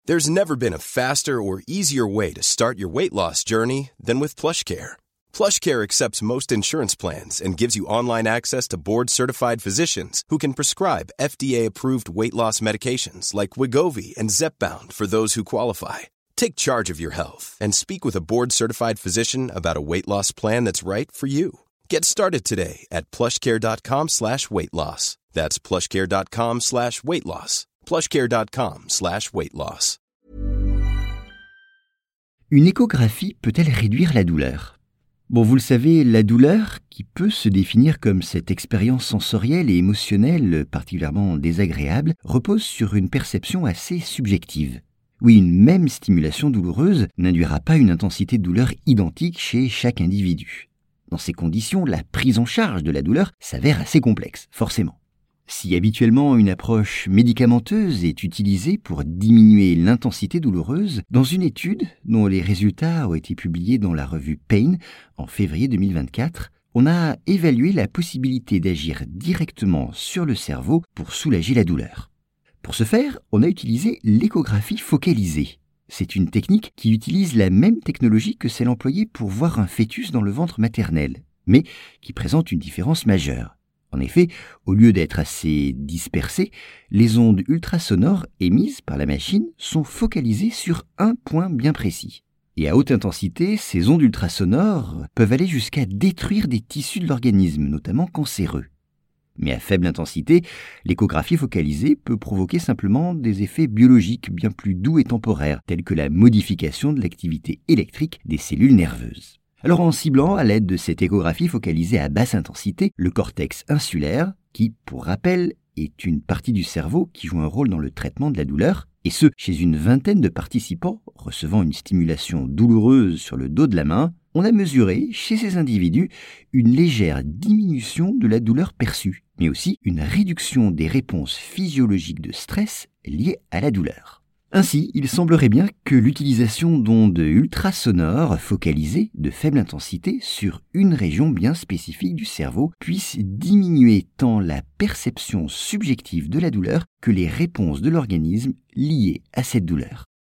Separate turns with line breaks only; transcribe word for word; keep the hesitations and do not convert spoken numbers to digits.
There's never been a faster or easier way to start your weight loss journey than with PlushCare. PlushCare accepts most insurance plans and gives you online access to board-certified physicians who can prescribe F D A-approved weight loss medications like Wegovy and Zepbound for those who qualify. Take charge of your health and speak with a board-certified physician about a weight loss plan that's right for you. Get started today at plushcare.com slash weight loss. That's plushcare.com slash weight loss. plushcare.com slash weight loss.
Une échographie peut-elle réduire la douleur ? Bon, vous le savez, la douleur, qui peut se définir comme cette expérience sensorielle et émotionnelle particulièrement désagréable, repose sur une perception assez subjective. Oui, une même stimulation douloureuse n'induira pas une intensité de douleur identique chez chaque individu. Dans ces conditions, la prise en charge de la douleur s'avère assez complexe, forcément. Si habituellement une approche médicamenteuse est utilisée pour diminuer l'intensité douloureuse, dans une étude dont les résultats ont été publiés dans la revue Pain en février deux mille vingt-quatre, on a évalué la possibilité d'agir directement sur le cerveau pour soulager la douleur. Pour ce faire, on a utilisé l'échographie focalisée. C'est une technique qui utilise la même technologie que celle employée pour voir un fœtus dans le ventre maternel, mais qui présente une différence majeure. En effet, au lieu d'être assez dispersées, les ondes ultrasonores émises par la machine sont focalisées sur un point bien précis. Et à haute intensité, ces ondes ultrasonores peuvent aller jusqu'à détruire des tissus de l'organisme, notamment cancéreux. Mais à faible intensité, l'échographie focalisée peut provoquer simplement des effets biologiques bien plus doux et temporaires, tels que la modification de l'activité électrique des cellules nerveuses. Alors en ciblant à l'aide de cette échographie focalisée à basse intensité, le cortex insulaire, qui, pour rappel, est une partie du cerveau qui joue un rôle dans le traitement de la douleur, et ce, chez une vingtaine de participants recevant une stimulation douloureuse sur le dos de la main, on a mesuré, chez ces individus, une légère diminution de la douleur perçue, mais aussi une réduction des réponses physiologiques de stress liées à la douleur. Ainsi, il semblerait bien que l'utilisation d'ondes ultrasonores focalisées de faible intensité sur une région bien spécifique du cerveau puisse diminuer tant la perception subjective de la douleur que les réponses de l'organisme liées à cette douleur.